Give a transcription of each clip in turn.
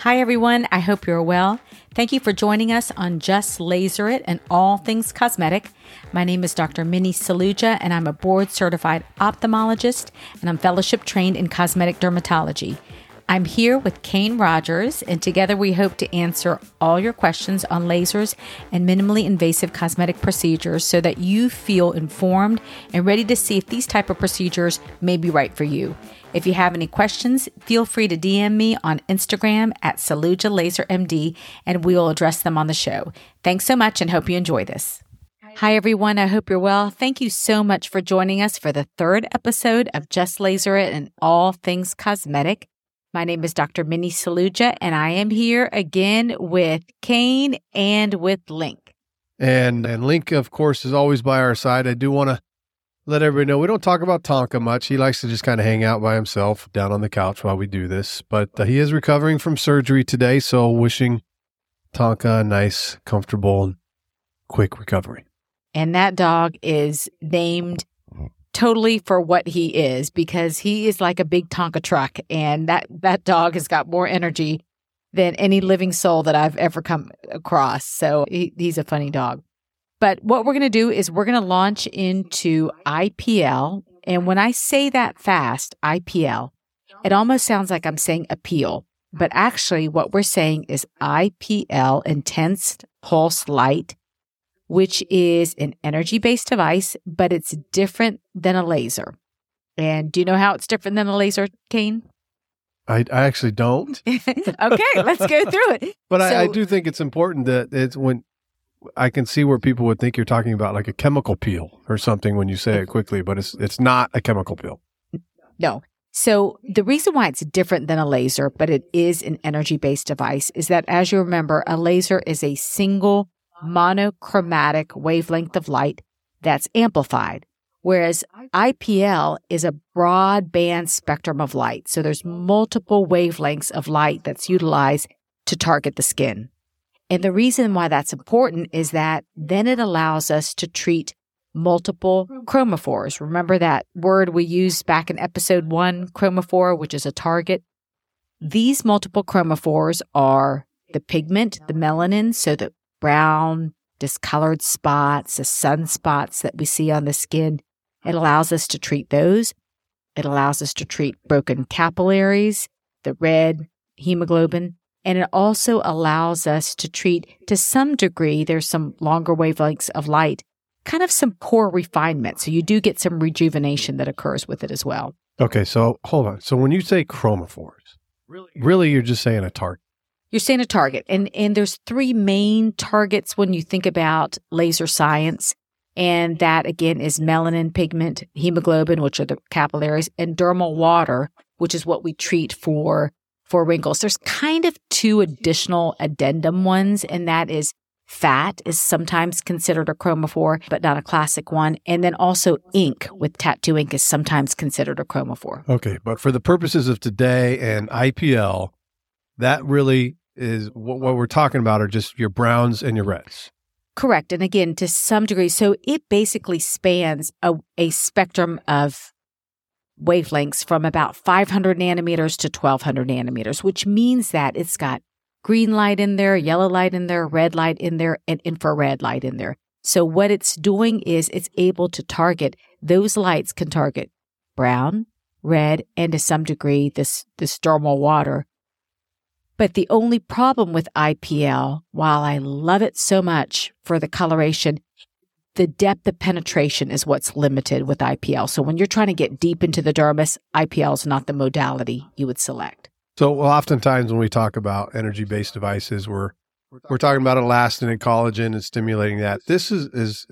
Hi, everyone. I hope you're well. Thank you for joining us on Just Laser It and All Things Cosmetic. My name is Dr. Minnie Saluja, and I'm a board-certified ophthalmologist, and I'm fellowship-trained in cosmetic dermatology. I'm here with Kane Rogers, and together we hope to answer all your questions on lasers and minimally invasive cosmetic procedures so that you feel informed and ready to see if these type of procedures may be right for you. If you have any questions, feel free to DM me on Instagram at SalujaLaserMD, and we'll address them on the show. Thanks so much and hope you enjoy this. Hi, everyone. I hope you're well. Thank you so much for joining us for the third episode of Just Laser It and All Things Cosmetic. My name is Dr. Minnie Saluja, and I am here again with Kane and with Link. And Link, of course, is always by our side. I do want to let everybody know we don't talk about Tonka much. He likes to just kind of hang out by himself down on the couch while we do this. But he is recovering from surgery today, so wishing Tonka a nice, comfortable, and quick recovery. And that dog is named totally for what he is, because he is like a big Tonka truck, and that dog has got more energy than any living soul that I've ever come across. So he's a funny dog. But what we're going to do is we're going to launch into IPL. And when I say that fast, IPL, it almost sounds like I'm saying appeal. But actually what we're saying is IPL, Intense Pulse Light, which is an energy-based device, but it's different than a laser. And do you know how it's different than a laser, Kane? I actually don't. Okay, let's go through it. But I do think it's important that it's when I can see where people would think you're talking about like a chemical peel or something when you say it quickly, but it's not a chemical peel. No. So the reason why it's different than a laser, but it is an energy-based device, is that, as you remember, a laser is a single monochromatic wavelength of light that's amplified, whereas IPL is a broadband spectrum of light. So there's multiple wavelengths of light that's utilized to target the skin. And the reason why that's important is that then it allows us to treat multiple chromophores. Remember that word we used back in episode 1, chromophore, which is a target? These multiple chromophores are the pigment, the melanin, so the brown, discolored spots, the sunspots that we see on the skin. It allows us to treat those. It allows us to treat broken capillaries, the red hemoglobin, and it also allows us to treat, to some degree, there's some longer wavelengths of light, kind of some pore refinement. So you do get some rejuvenation that occurs with it as well. Okay, so hold on. So when you say chromophores, really you're just saying a target. You're saying a target. And there's three main targets when you think about laser science. And that, again, is melanin, pigment, hemoglobin, which are the capillaries, and dermal water, which is what we treat for wrinkles. There's kind of two additional addendum ones, and that is fat is sometimes considered a chromophore, but not a classic one. And then also ink with tattoo ink is sometimes considered a chromophore. Okay, but for the purposes of today and IPL, that really is what we're talking about are just your browns and your reds. Correct. And again, to some degree, so it basically spans a spectrum of wavelengths from about 500 nanometers to 1200 nanometers, which means that it's got green light in there, yellow light in there, red light in there, and infrared light in there. So what it's doing is it's able to target, those lights can target brown, red, and to some degree this dermal water. But the only problem with IPL, while I love it so much for the coloration, the depth of penetration is what's limited with IPL. So when you're trying to get deep into the dermis, IPL is not the modality you would select. So oftentimes when we talk about energy-based devices, we're talking about elastin and collagen and stimulating that. This is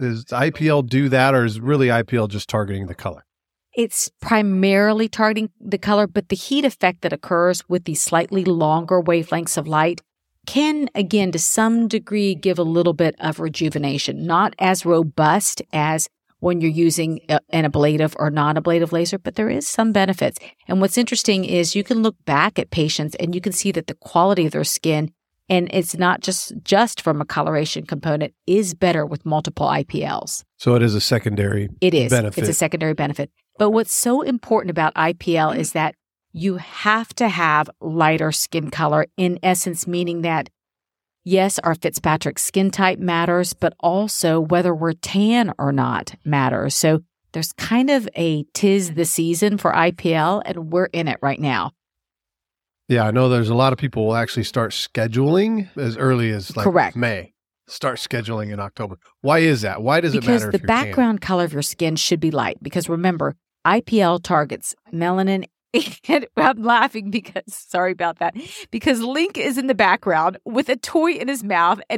IPL do that, or is really IPL just targeting the color? It's primarily targeting the color, but the heat effect that occurs with these slightly longer wavelengths of light can, again, to some degree, give a little bit of rejuvenation. Not as robust as when you're using an ablative or non-ablative laser, but there is some benefits. And what's interesting is you can look back at patients and you can see that the quality of their skin, and it's not just from a coloration component, is better with multiple IPLs. So it is a secondary benefit. It's a secondary benefit. But what's so important about IPL is that you have to have lighter skin color, in essence, meaning that, yes, our Fitzpatrick skin type matters, but also whether we're tan or not matters. So there's kind of a 'tis the season for IPL, and we're in it right now. Yeah, I know there's a lot of people will actually start scheduling as early as like Correct. May. Start scheduling in October. Why is that? Why does it matter Because if the you're tan? background color of your skin should be light. Because remember, IPL targets melanin. And I'm laughing because, sorry about that, because Link is in the background with a toy in his mouth, and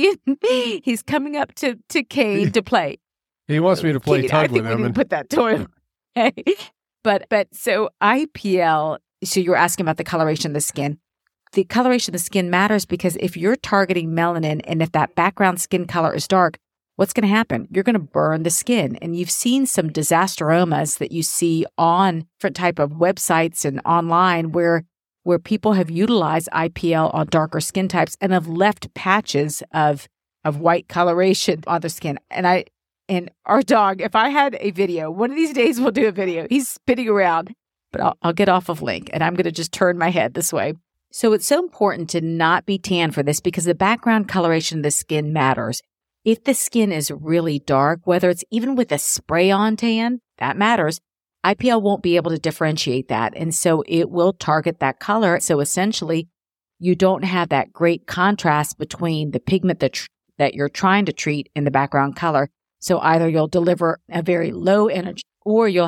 he's coming up to Kane to play. He wants me to play Kane, tug with him. I think we need to put that toy on. But so IPL, so you're asking about the coloration of the skin. The coloration of the skin matters because if you're targeting melanin and if that background skin color is dark, what's going to happen? You're going to burn the skin. And you've seen some disasteromas that you see on different type of websites and online where people have utilized IPL on darker skin types and have left patches of white coloration on their skin. And our dog, if I had a video, one of these days we'll do a video. He's spinning around, but I'll get off of Link and I'm going to just turn my head this way. So it's so important to not be tan for this because the background coloration of the skin matters. If the skin is really dark, whether it's even with a spray-on tan, that matters. IPL won't be able to differentiate that. And so it will target that color. So essentially, you don't have that great contrast between the pigment that you're trying to treat and the background color. So either you'll deliver a very low energy or you'll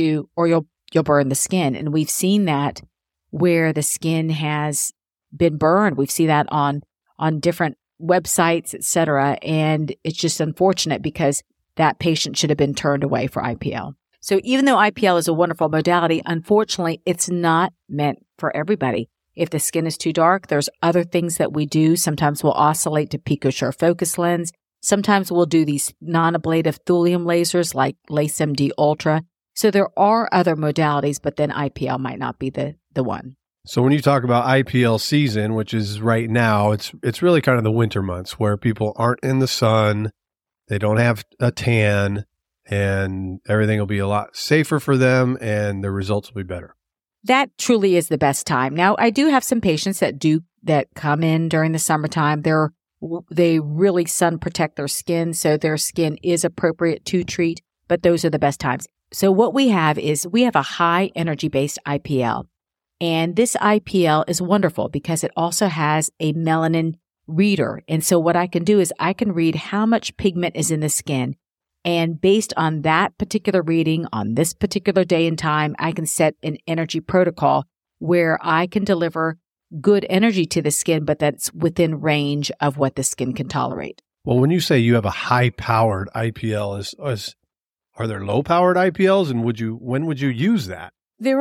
burn the skin. And we've seen that where the skin has been burned. We've seen that on different websites, et cetera. And it's just unfortunate because that patient should have been turned away for IPL. So even though IPL is a wonderful modality, unfortunately, it's not meant for everybody. If the skin is too dark, there's other things that we do. Sometimes we'll oscillate to PicoSure focus lens. Sometimes we'll do these non-ablative thulium lasers like LaceMD Ultra. So there are other modalities, but then IPL might not be the one. So when you talk about IPL season, which is right now, it's really kind of the winter months where people aren't in the sun, they don't have a tan, and everything will be a lot safer for them and the results will be better. That truly is the best time. Now, I do have some patients that come in during the summertime. They really sun protect their skin, so their skin is appropriate to treat, but those are the best times. So what we have is we have a high energy-based IPL. And this IPL is wonderful because it also has a melanin reader. And so what I can do is I can read how much pigment is in the skin. And based on that particular reading on this particular day and time, I can set an energy protocol where I can deliver good energy to the skin, but that's within range of what the skin can tolerate. Well, when you say you have a high-powered IPL, are there low-powered IPLs? And when would you use that? There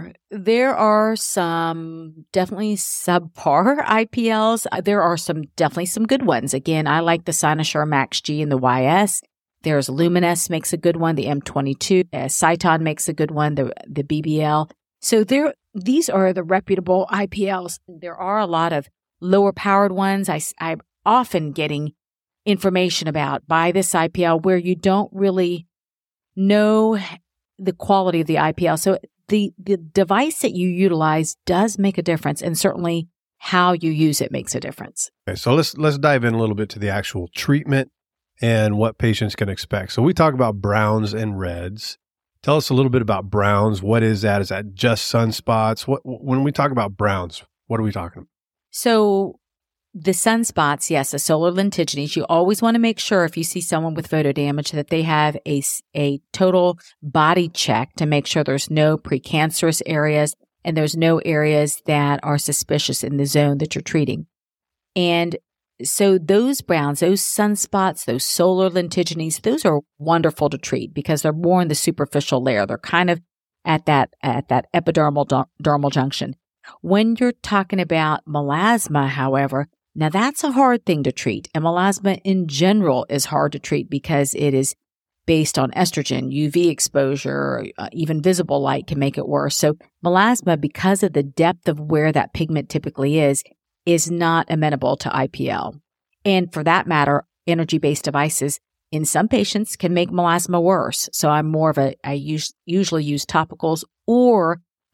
are some definitely subpar IPLs. There are definitely some good ones. Again, I like the Cynosure Max G and the YS. There's Luminous makes a good one. The M22, Cyton makes a good one. The BBL. So these are the reputable IPLs. There are a lot of lower powered ones. I'm often getting information about buy this IPL where you don't really know the quality of the IPL. So the device that you utilize does make a difference, and certainly how you use it makes a difference. Okay, so let's dive in a little bit to the actual treatment and what patients can expect. So we talk about browns and reds. Tell us a little bit about browns. What is that? Is that just sunspots? When we talk about browns, what are we talking about? So the sunspots, yes, the solar lentigines, you always want to make sure if you see someone with photo damage that they have a total body check to make sure there's no precancerous areas and there's no areas that are suspicious in the zone that you're treating. And so those browns, those sunspots, those solar lentigines, those are wonderful to treat because they're more in the superficial layer. They're kind of at that epidermal dermal junction. When you're talking about melasma, however, now that's a hard thing to treat. And melasma in general is hard to treat because it is based on estrogen, UV exposure, even visible light can make it worse. So melasma, because of the depth of where that pigment typically is not amenable to IPL. And for that matter, energy-based devices in some patients can make melasma worse. So I'm more of I usually use topicals, or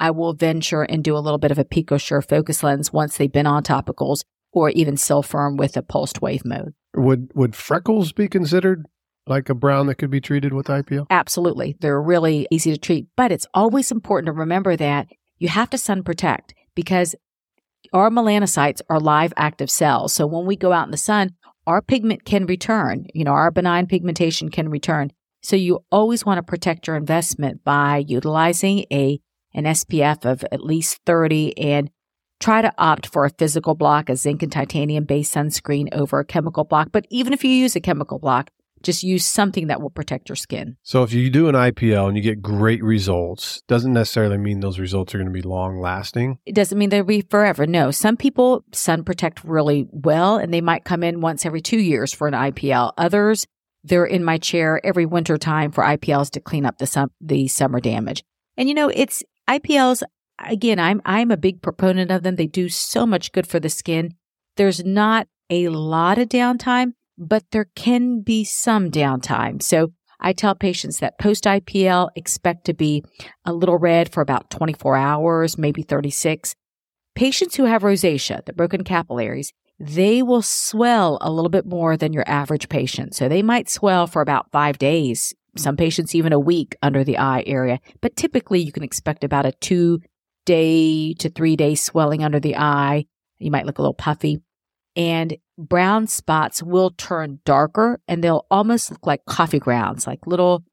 I will venture and do a little bit of a PicoSure focus lens once they've been on topicals, or even Silfirm with a pulsed wave mode. Would freckles be considered like a brown that could be treated with IPL? Absolutely. They're really easy to treat, but it's always important to remember that you have to sun protect because our melanocytes are live active cells. So when we go out in the sun, our pigment can return. Our benign pigmentation can return. So you always want to protect your investment by utilizing an SPF of at least 30 and try to opt for a physical block, a zinc and titanium based sunscreen over a chemical block. But even if you use a chemical block, just use something that will protect your skin. So if you do an IPL and you get great results, doesn't necessarily mean those results are going to be long lasting. It doesn't mean they'll be forever. No, some people sun protect really well and they might come in once every 2 years for an IPL. Others, they're in my chair every winter time for IPLs to clean up the summer damage. And it's IPLs, again, I'm a big proponent of them. They do so much good for the skin. There's not a lot of downtime, but there can be some downtime. So I tell patients that post-IPL, expect to be a little red for about 24 hours, maybe 36. Patients who have rosacea, the broken capillaries, they will swell a little bit more than your average patient. So they might swell for about 5 days, some patients even a week under the eye area. But typically you can expect about a 2-day to 3-day swelling under the eye. You might look a little puffy. And brown spots will turn darker and they'll almost look like coffee grounds, like little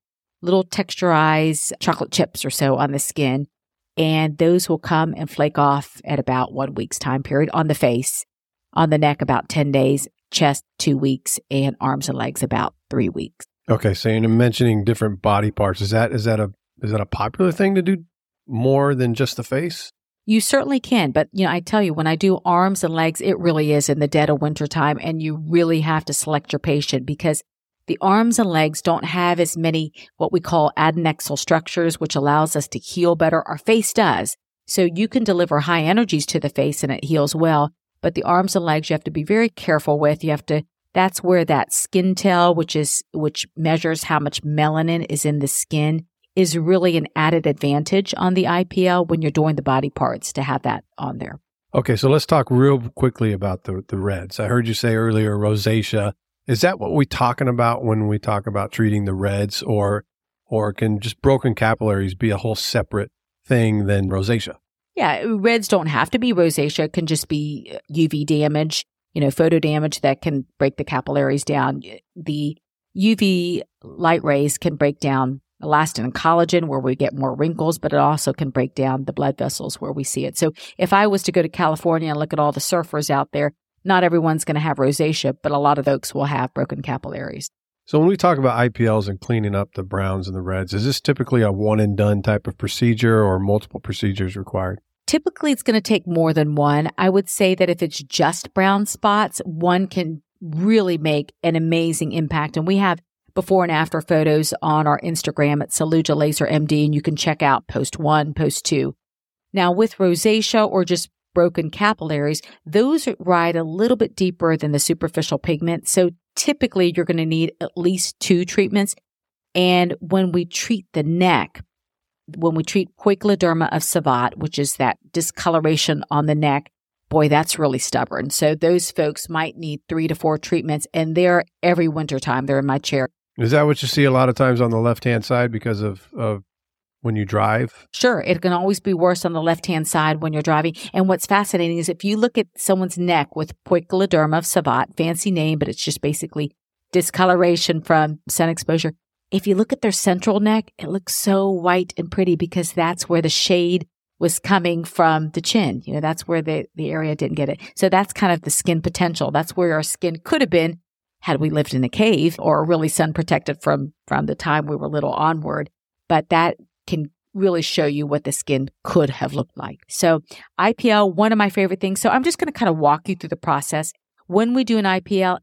texturized chocolate chips or so on the skin. And those will come and flake off at about 1 week's time period on the face, on the neck about 10 days, chest 2 weeks, and arms and legs about 3 weeks. Okay. So you're mentioning different body parts. Is that a popular thing to do more than just the face? You certainly can. But, I tell you, when I do arms and legs, it really is in the dead of winter time. And you really have to select your patient because the arms and legs don't have as many what we call adnexal structures, which allows us to heal better. Our face does. So you can deliver high energies to the face and it heals well. But the arms and legs, you have to be very careful with. That's where that skin tell, which measures how much melanin is in the skin, is really an added advantage on the IPL when you're doing the body parts to have that on there. Okay, so let's talk real quickly about the reds. I heard you say earlier rosacea. Is that what we're talking about when we talk about treating the reds, or can just broken capillaries be a whole separate thing than rosacea? Yeah, reds don't have to be rosacea. It can just be UV damage, photo damage that can break the capillaries down. The UV light rays can break down elastin and collagen where we get more wrinkles, but it also can break down the blood vessels where we see it. So if I was to go to California and look at all the surfers out there, not everyone's going to have rosacea, but a lot of folks will have broken capillaries. So when we talk about IPLs and cleaning up the browns and the reds, is this typically a one and done type of procedure or multiple procedures required? Typically, it's going to take more than one. I would say that if it's just brown spots, one can really make an amazing impact. And we have before and after photos on our Instagram at Saluja Laser MD, and you can check out post 1, post 2. Now with rosacea or just broken capillaries, those ride a little bit deeper than the superficial pigment. So typically you're going to need at least 2 treatments. And when we treat the neck, when we treat poikiloderma of Savant, which is that discoloration on the neck, boy, that's really stubborn. So those folks might need 3 to 4 treatments, and they're every winter time. They're in my chair. Is that what you see a lot of times on the left-hand side because of when you drive? Sure. It can always be worse on the left-hand side when you're driving. And what's fascinating is if you look at someone's neck with poikiloderma of Savant, fancy name, but it's just basically discoloration from sun exposure. If you look at their central neck, it looks so white and pretty because that's where the shade was coming from the chin. That's where the area didn't get it. So that's kind of the skin potential. That's where our skin could have been had we lived in a cave or really sun protected from the time we were little onward. But that can really show you what the skin could have looked like. So IPL, one of my favorite things. So I'm just going to kind of walk you through the process. When we do an IPL,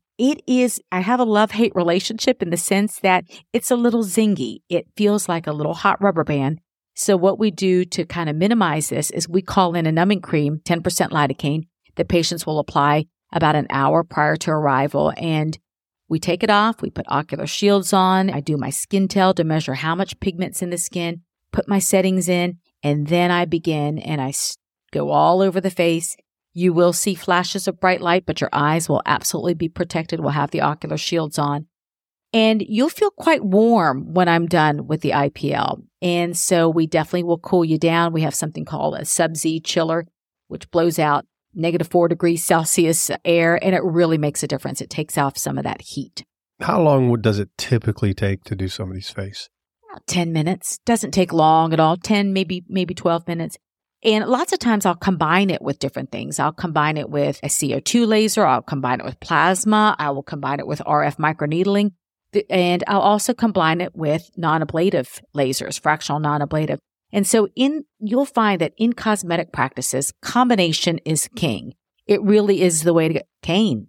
I have a love-hate relationship in the sense that it's a little zingy. It feels like a little hot rubber band. So what we do to kind of minimize this is we call in a numbing cream, 10% lidocaine, that patients will apply about an hour prior to arrival. And we take it off. We put ocular shields on. I do my skin tell to measure how much pigment's in the skin, put my settings in, And then I begin and go all over the face. You will see flashes of bright light, but your eyes will absolutely be protected. We'll have the ocular shields on. And you'll feel quite warm when I'm done with the IPL. And so we definitely will cool you down. We have something called a Sub-Z chiller, which blows out -4 degrees Celsius air, and it really makes a difference. It takes off some of that heat. How long does it typically take to do somebody's face? About 10 minutes. Doesn't take long at all. 10, maybe 12 minutes. And lots of times I'll combine it with different things. I'll combine it with a CO2 laser. I'll combine it with plasma. I will combine it with RF microneedling. And I'll also combine it with non-ablative lasers, fractional non-ablative. And so you'll find that in cosmetic practices, combination is king. It really is the way to get Kane.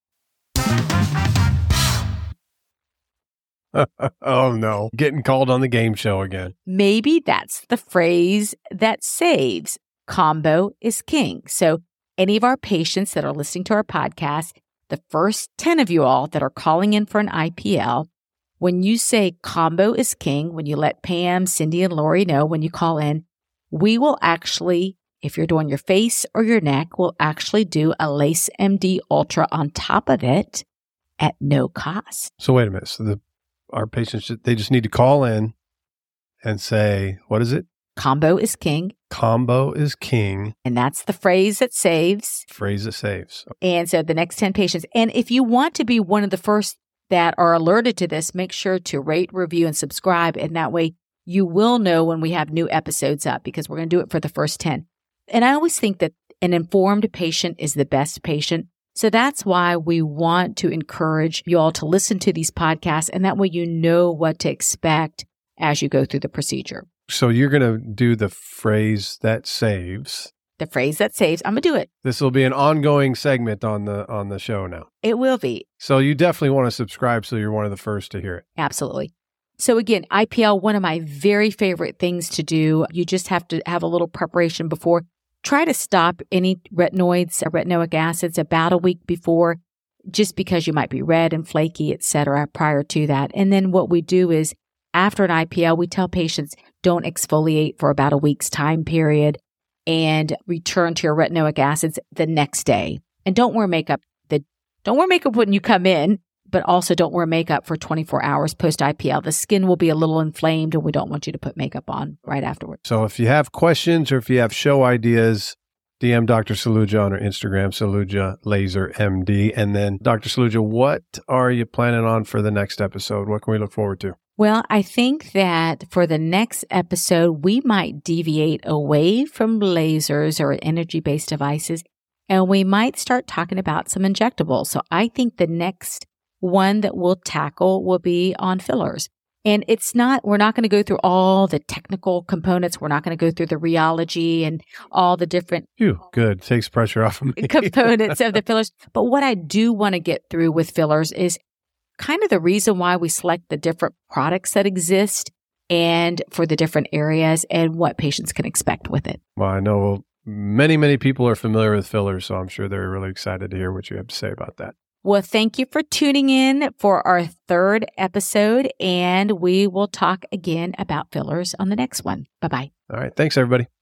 Oh no, getting called on the game show again. Maybe that's the phrase that saves. Combo is king. So any of our patients that are listening to our podcast, the first 10 of you all that are calling in for an IPL, when you say combo is king, when you let Pam, Cindy, and Lori know when you call in, we will actually, if you're doing your face or your neck, we'll actually do a Lace MD Ultra on top of it at no cost. So wait a minute. So our patients, they just need to call in and say, what is it? Combo is king. Combo is king. And that's the phrase that saves. Phrase that saves. And so the next 10 patients. And if you want to be one of the first that are alerted to this, make sure to rate, review, and subscribe. And that way you will know when we have new episodes up, because we're going to do it for the first 10. And I always think that an informed patient is the best patient. So that's why we want to encourage you all to listen to these podcasts. And that way you know what to expect as you go through the procedure. So you're going to do the phrase that saves. The phrase that saves. I'm going to do it. This will be an ongoing segment on the show now. It will be. So you definitely want to subscribe so you're one of the first to hear it. Absolutely. So again, IPL, one of my very favorite things to do. You just have to have a little preparation before. Try to stop any retinoids, retinoic acids about a week before, just because you might be red and flaky, etc. prior to that. And then what we do is after an IPL, we tell patients don't exfoliate for about a week's time period and return to your retinoic acids the next day. And don't wear makeup. Don't wear makeup when you come in, but also don't wear makeup for 24 hours post-IPL. The skin will be a little inflamed and we don't want you to put makeup on right afterwards. So if you have questions or if you have show ideas, DM Dr. Saluja on her Instagram, Saluja Laser MD. And then Dr. Saluja, what are you planning on for the next episode? What can we look forward to? Well, I think that for the next episode, we might deviate away from lasers or energy-based devices, and we might start talking about some injectables. So I think the next one that we'll tackle will be on fillers. And we're not going to go through all the technical components. We're not going to go through the rheology and all the different good. Takes pressure off of me. components of the fillers. But what I do want to get through with fillers is kind of the reason why we select the different products that exist and for the different areas and what patients can expect with it. Well, I know many, many people are familiar with fillers, so I'm sure they're really excited to hear what you have to say about that. Well, thank you for tuning in for our third episode, and we will talk again about fillers on the next one. Bye-bye. All right. Thanks, everybody.